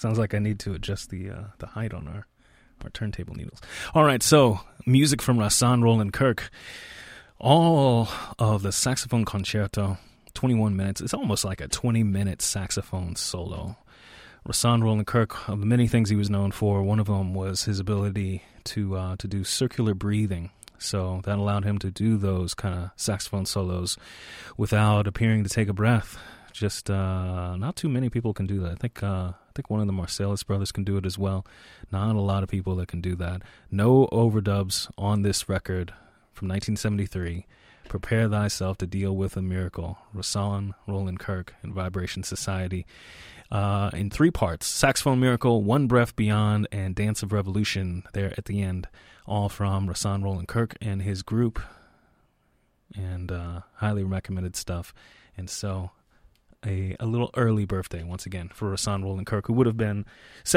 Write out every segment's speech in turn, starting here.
Sounds like I need to adjust the height on our turntable needles. All right, so music from Rahsaan Roland Kirk. All of the saxophone concerto, 21 minutes. It's almost like a 20-minute saxophone solo. Rahsaan Roland Kirk, of the many things he was known for, one of them was his ability to do circular breathing. So that allowed him to do those kind of saxophone solos without appearing to take a breath. Just not too many people can do that. I think one of the Marsalis brothers can do it as well. Not a lot of people that can do that. No overdubs on this record from 1973. Prepare Thyself to Deal with a Miracle. Rahsaan Roland Kirk and Vibration Society. In 3 parts: Saxophone Miracle, One Breath Beyond, and Dance of Revolution there at the end. All from Rahsaan Roland Kirk and his group. And highly recommended stuff. And so a little early birthday, once again, for Rahsaan Roland Kirk, who would have been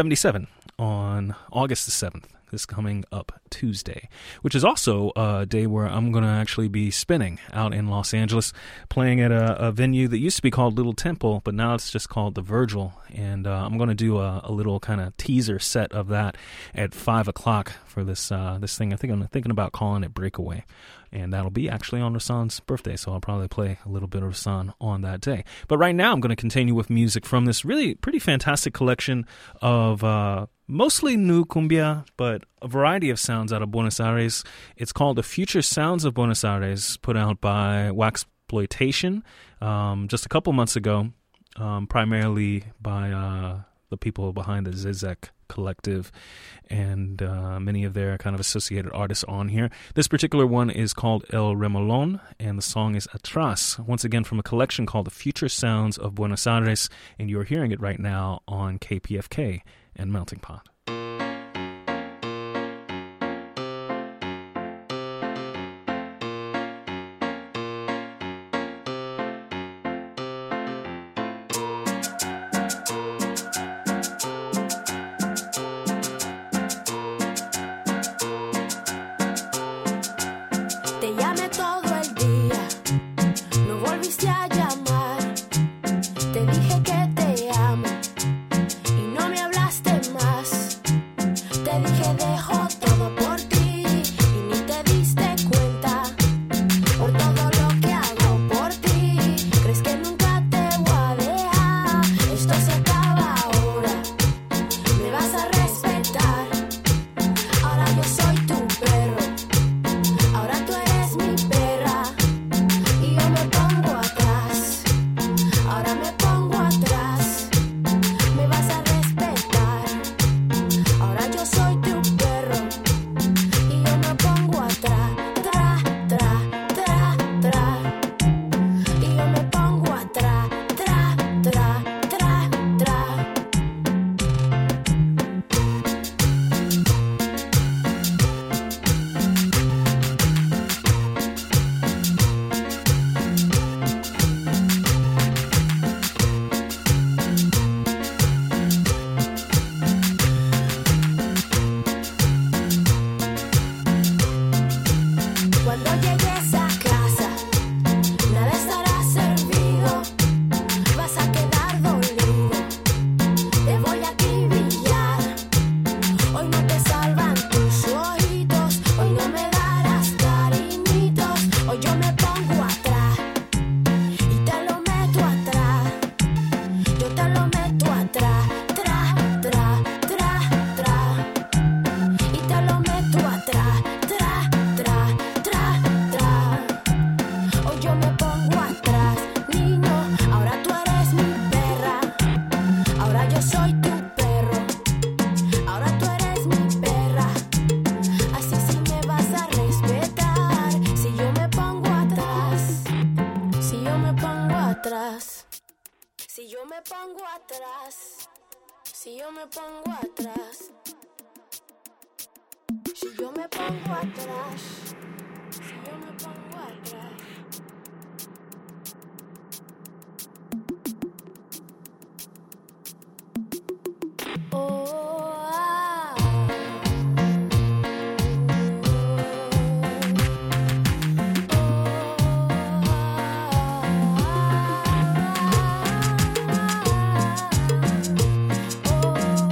77 on August the 7th, this coming up Tuesday, which is also a day where I'm going to actually be spinning out in Los Angeles, playing at a venue that used to be called Little Temple, but now it's just called the Virgil, and I'm going to do a little kind of teaser set of that at 5 o'clock for this thing. I think I'm thinking about calling it Breakaway. And that'll be actually on Rahsaan's birthday, so I'll probably play a little bit of Rahsaan on that day. But right now I'm going to continue with music from this really pretty fantastic collection of mostly new cumbia, but a variety of sounds out of Buenos Aires. It's called The Future Sounds of Buenos Aires, put out by Waxploitation just a couple months ago, primarily by the people behind the Zizek Collective and many of their kind of associated artists on here. This particular one is called El Remolón, and the song is Atrás, once again from a collection called The Future Sounds of Buenos Aires, and you're hearing it right now on KPFK and Melting Pot. Oh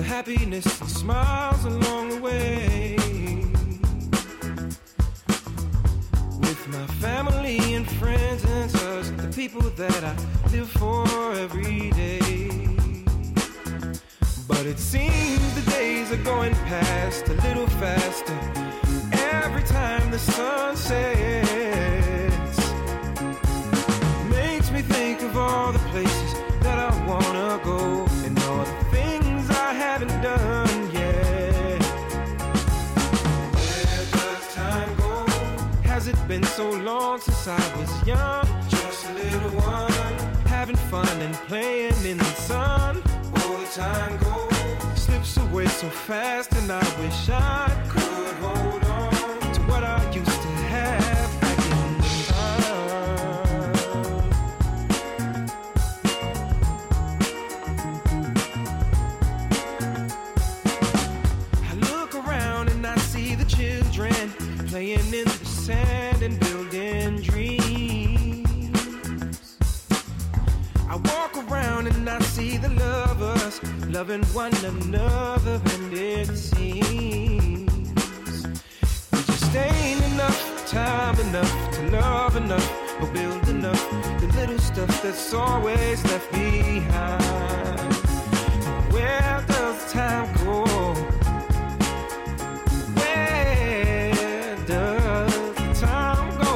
for happiness and smiles along the way. With my family and friends and such, the people that I live for every day. But it seems the days are going past a little faster every time the sun sets. Makes me think of all the places that I wanna go and all the things I haven't done yet. Where does time go? Has it been so long since I was young? Just a little one, having fun and playing in the sun. All the time goes, slips away so fast, and I wish I could hold on to what I used to have back in time. I look around and I see the children playing in the sand and building dreams. I walk around and I see the lovers loving one another, and it seems there just ain't enough time enough to love enough or build enough, the little stuff that's always left behind. Where does time go? Where does time go?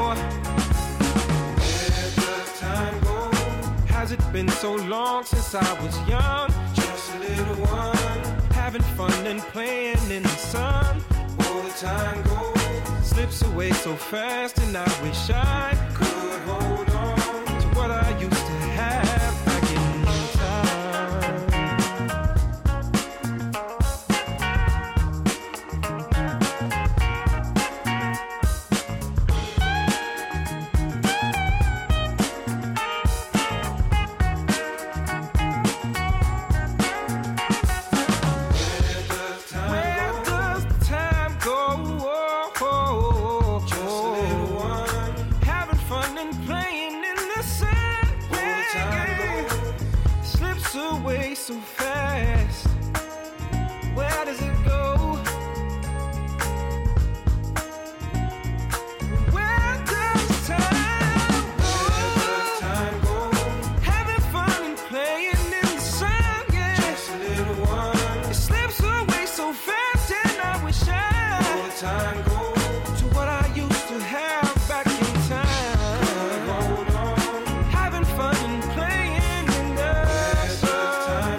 Where does time go? Has it been so long since I was young? Just a little one, having fun and playing in the sun. All the time goes, slips away so fast, and I wish I could hold on to what I used to have back in time. So fast, where does it go? Where does time go? Where does time go? Having fun and playing in the sun, yeah. Just a little one. It slips away so fast, and I wish I all the time go to what I used to have back in time. Hold on, having fun and playing in the sun.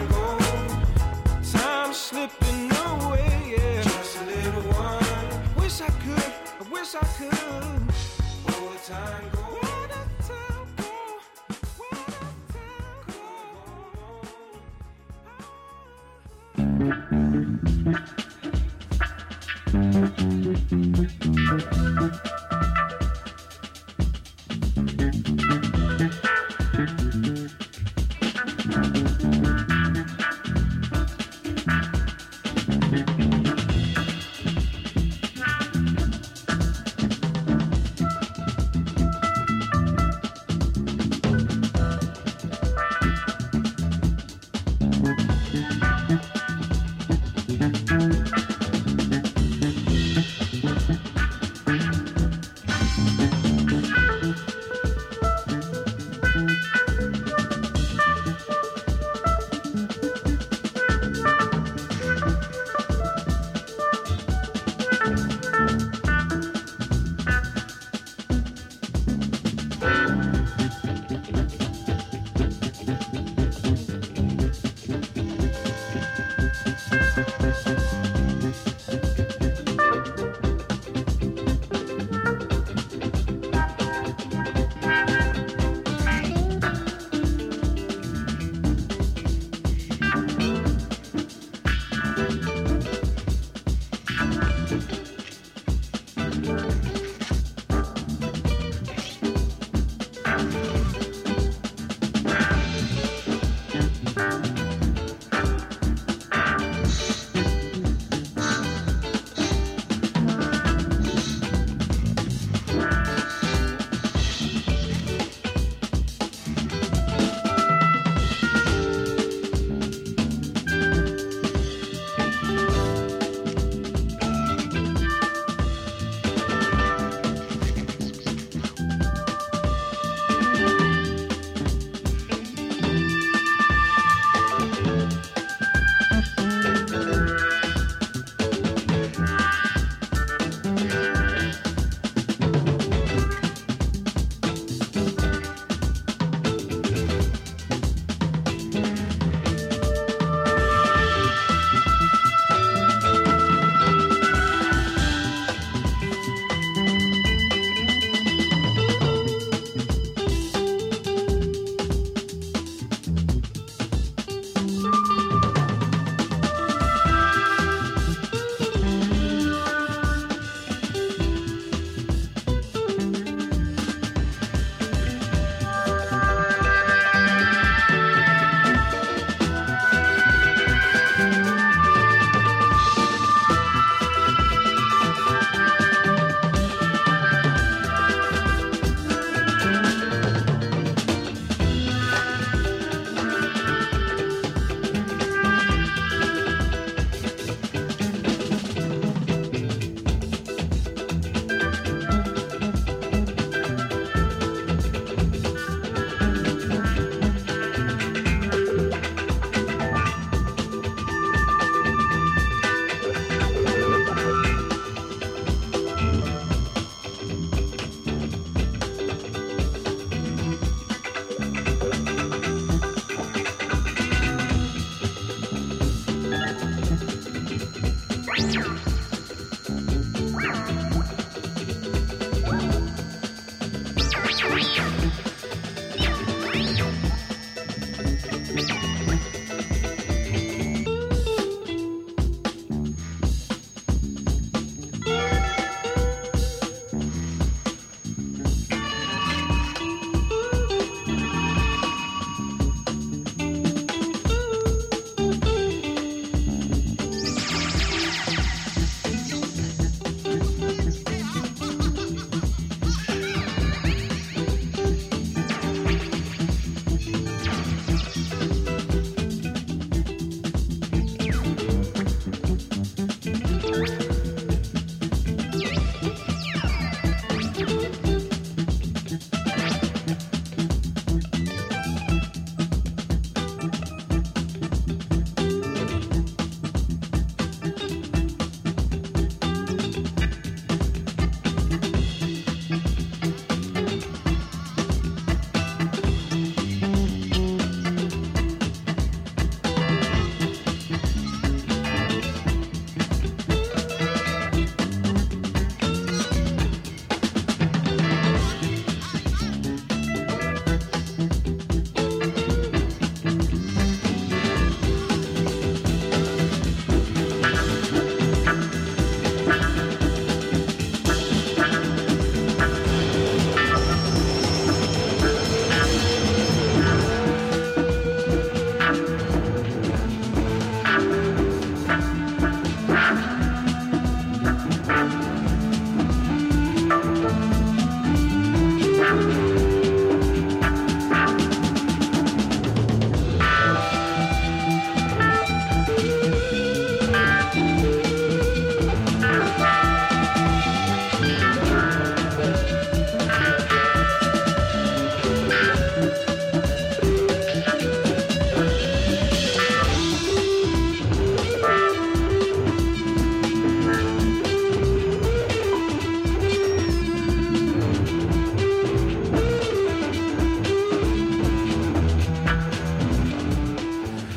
Slipping away, yeah. Just a little one. Wish I could, I wish I could. All the time go. Where does time go? Where does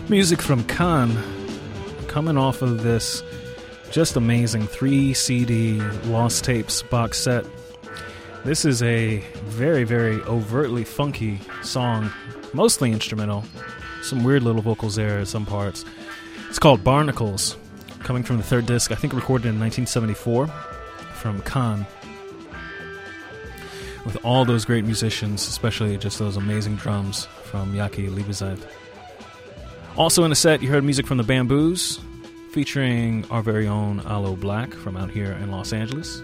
Music from Khan, coming off of this just amazing 3-CD Lost Tapes box set. This is a very, very overtly funky song, mostly instrumental. Some weird little vocals there at some parts. It's called Barnacles, coming from the third disc, I think recorded in 1974, from Khan. With all those great musicians, especially just those amazing drums from Yaki Liebezeit. Also in the set, you heard music from the Bamboos, featuring our very own Aloe Black from out here in Los Angeles.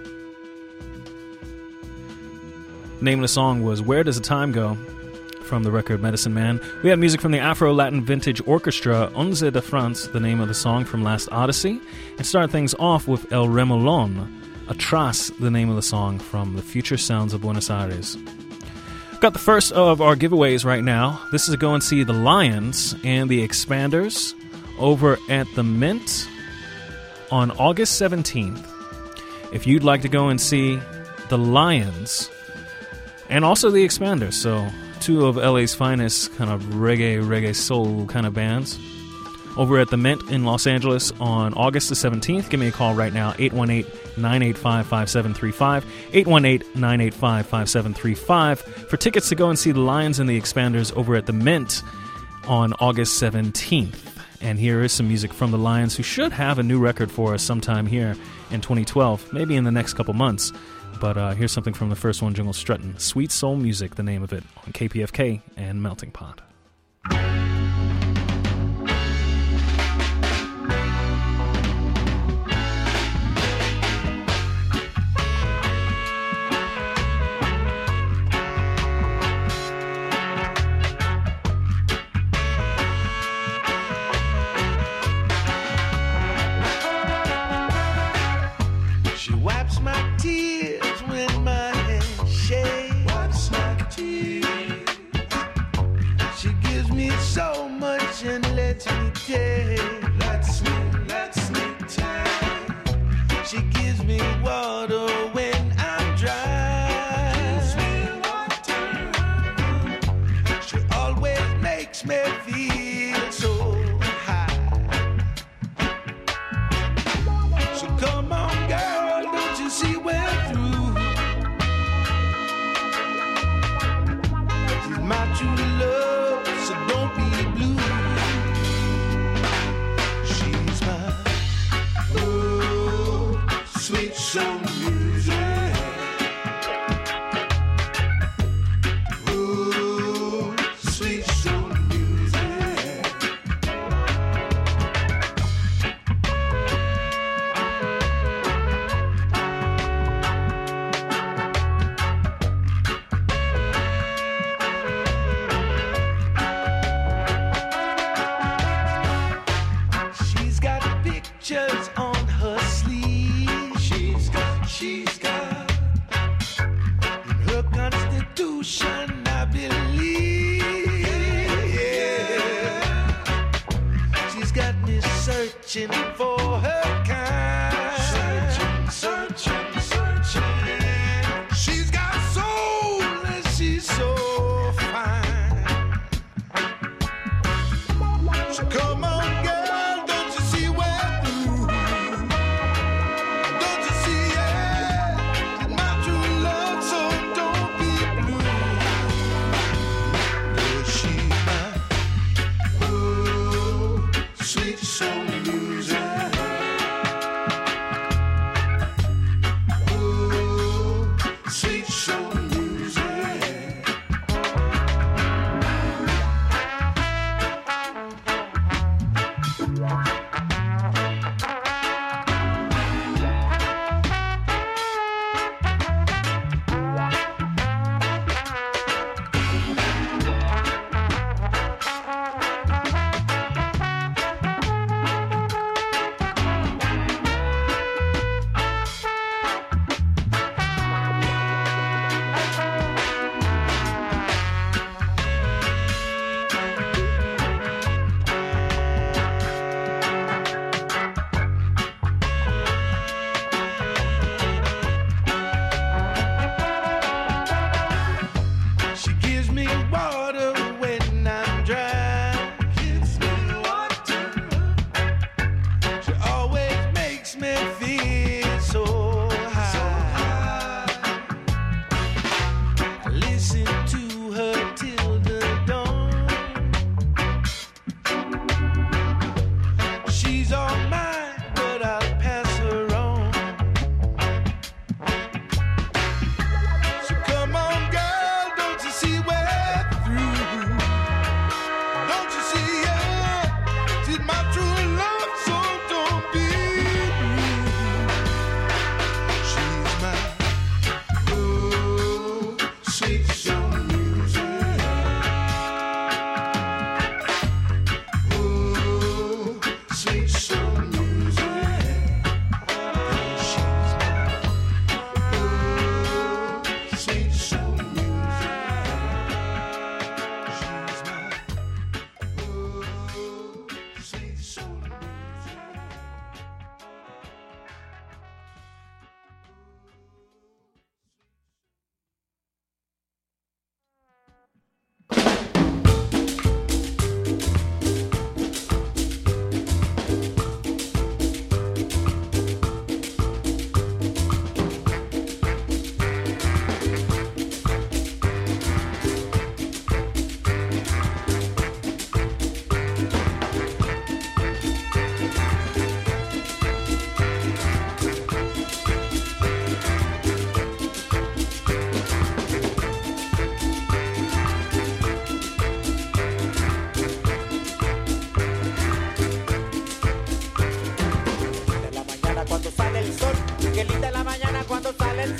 The name of the song was Where Does the Time Go? From the record Medicine Man. We had music from the Afro-Latin Vintage Orchestra, Onze de France, the name of the song from Last Odyssey, and started things off with El Remolon, Atras, the name of the song from the Future Sounds of Buenos Aires. Got the first of our giveaways right now. This is to go and see the Lions and the Expanders over at the Mint on August 17th. If you'd like to go and see the Lions and also the Expanders, so two of LA's finest kind of reggae soul kind of bands, over at the Mint in Los Angeles on August the 17th. Give me a call right now, 818-985-5735, 818-985-5735, for tickets to go and see the Lions and the Expanders over at the Mint on August 17th. And here is some music from the Lions, who should have a new record for us sometime here in 2012, maybe in the next couple months. But here's something from the first one, Jungle Struttin', Sweet Soul Music, the name of it, on KPFK and Melting Pot. She wipes my tears when my head shakes. Wipes my tears. She gives me so much and lets me take. Lets me take. She gives me water when I'm dry. Gives me water. She always makes me feel so high. So come on, girl, don't you see we're through? She's my true love, so don't be blue. She's my sweet soul music. Sweet soul music. She's got pictures on her sleeve. She's got in her constitution, I believe. Yeah. She's got me searching for her kind. Searching. She's got soul and she's so fine. So come on, girl, don't you see we're through? Don't you see, yeah, she's my true love, so don't be blue. Oh, she's my sweet soul music.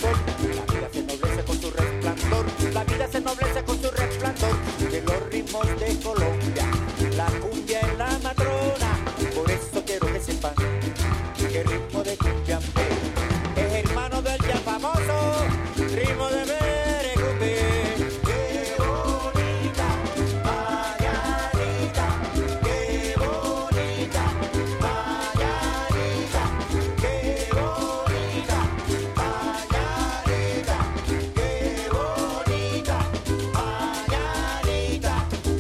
sol. La vida se ennoblece con su resplandor. La vida se ennoblece con su resplandor. De los ritmos de Colombia, la cumbia es la matrona. Por eso quiero que sepan que el ritmo de cumbia es hermano del ya famoso ritmo de merecumbe. Qué bonita mañanita, qué bonita mañanita, qué bonita mañanita, qué bonita mañanita.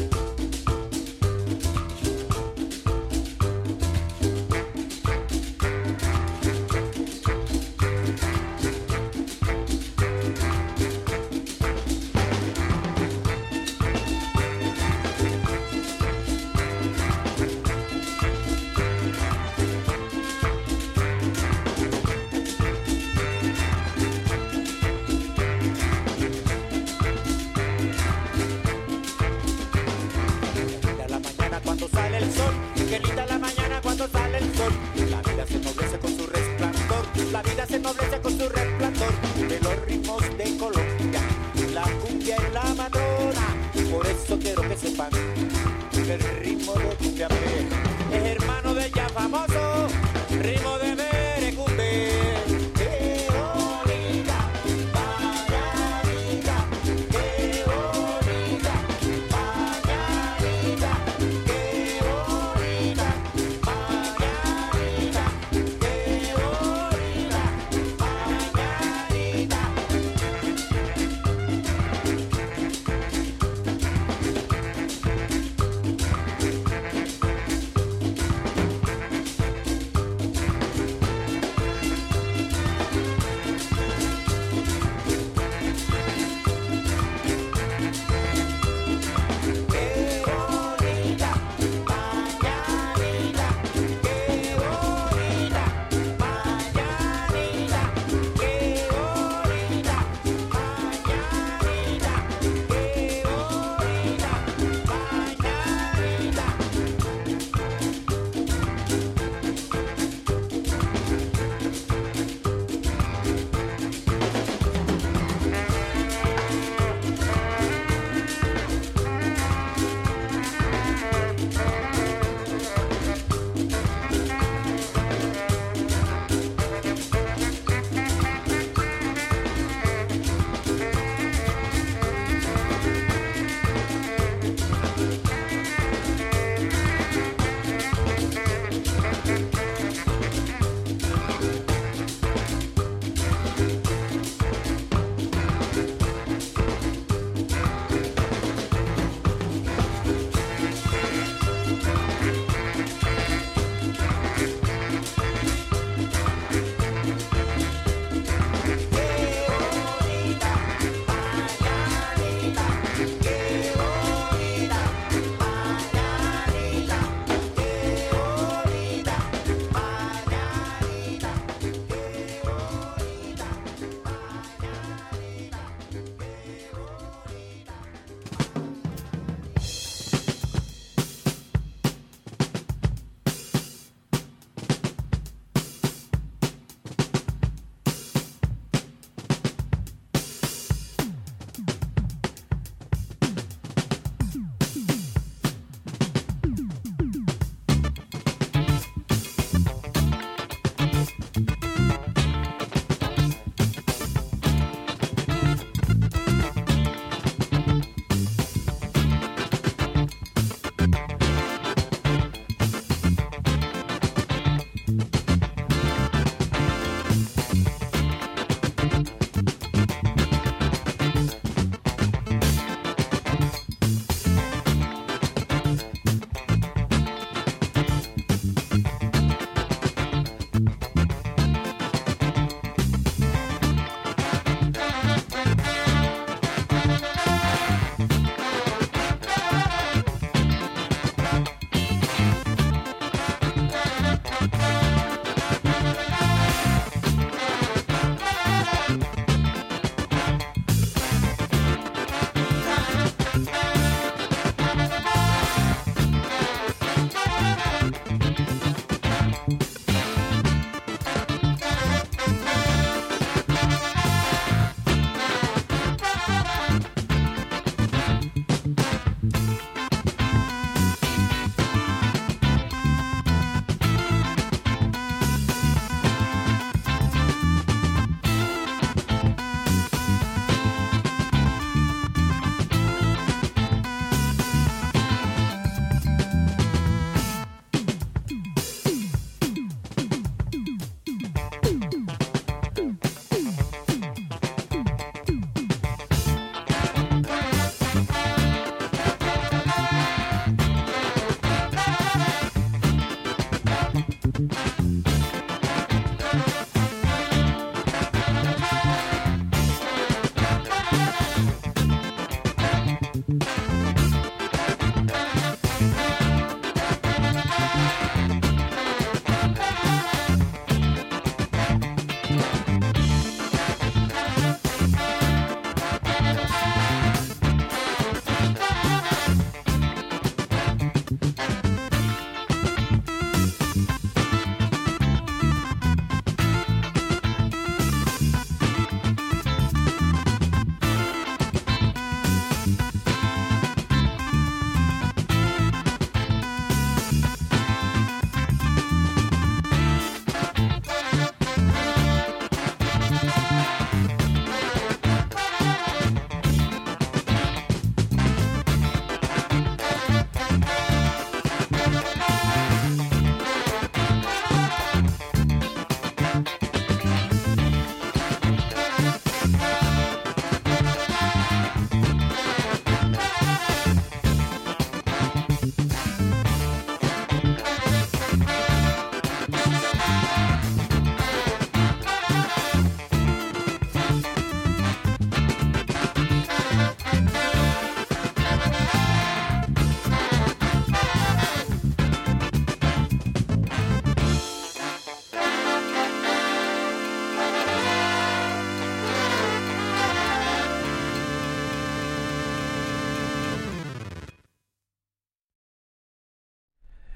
Linda la mañana cuando sale el sol, qué linda la mañana cuando sale el sol. La vida se ennoblece con su resplandor, la vida se ennoblece con su resplandor. De los ritmos de Colombia, la cumbia es la matrona. Por eso quiero que sepan que el ritmo de cumbia es hermano del ya famoso ritmo de merecumbe. Qué bonita mañanita, qué bonita mañanita, qué bonita mañanita, qué bonita mañanita.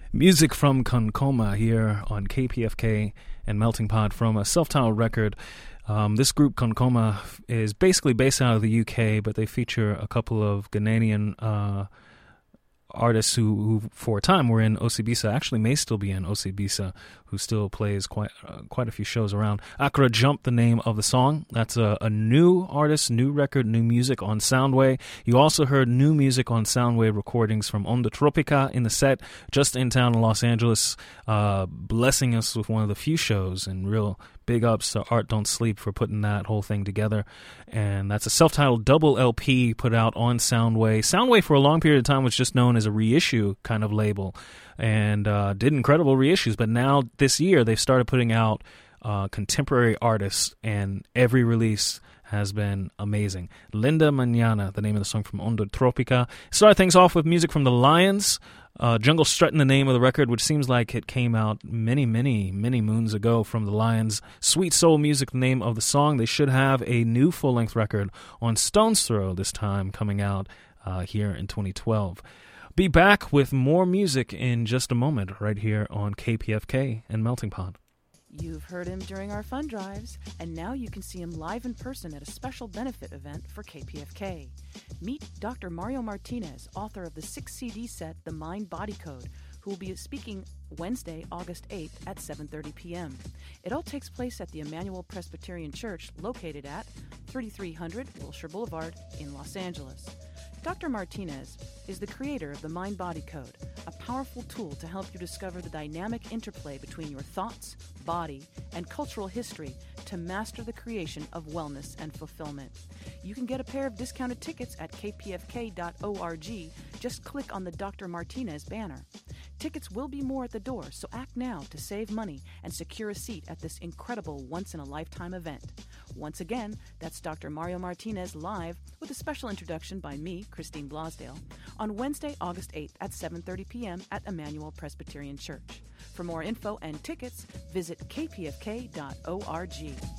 Music from Concoma here on KPFK and Melting Pot from a self-titled record. This group, Concoma, is basically based out of the UK, but they feature a couple of Ghanaian artists who for a time were in Osibisa, actually may still be in Osibisa, who still plays quite a few shows around. Accra Jump, the name of the song. That's a new artist, new record, new music on Soundway. You also heard new music on Soundway recordings from Onda Tropica in the set, just in town in Los Angeles, blessing us with one of the few shows, and real big ups to Art Don't Sleep for putting that whole thing together. And that's a self-titled double LP put out on Soundway. Soundway for a long period of time was just known as a reissue kind of label, and did incredible reissues. But now this year they've started putting out contemporary artists, and every release has been amazing. Linda Mañana, the name of the song from Onda Tropica. Start things off with music from the Lions. Jungle Struttin', the name of the record, which seems like it came out many moons ago from the Lions. Sweet Soul Music, the name of the song. They should have a new full-length record on Stone's Throw this time, coming out here in 2012. Be back with more music in just a moment right here on KPFK and Melting Pot. You've heard him during our fund drives, and now you can see him live in person at a special benefit event for KPFK. Meet Dr. Mario Martinez, author of the 6-CD set The Mind Body Code, who will be speaking Wednesday, August 8th at 7:30 p.m. It all takes place at the Emmanuel Presbyterian Church, located at 3300 Wilshire Boulevard in Los Angeles. Dr. Martinez is the creator of the Mind Body Code, a powerful tool to help you discover the dynamic interplay between your thoughts, body, and cultural history to master the creation of wellness and fulfillment. You can get a pair of discounted tickets at kpfk.org. Just click on the Dr. Martinez banner. Tickets will be more at the door, so act now to save money and secure a seat at this incredible once-in-a-lifetime event. Once again, that's Dr. Mario Martinez live with a special introduction by me, Christine Blosdale, on Wednesday, August 8th at 7:30 p.m. at Emmanuel Presbyterian Church. For more info and tickets, visit kpfk.org.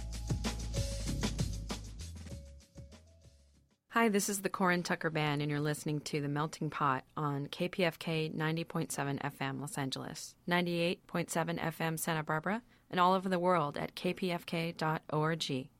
Hi, this is the Corin Tucker Band, and you're listening to The Melting Pot on KPFK 90.7 FM Los Angeles, 98.7 FM Santa Barbara, and all over the world at kpfk.org.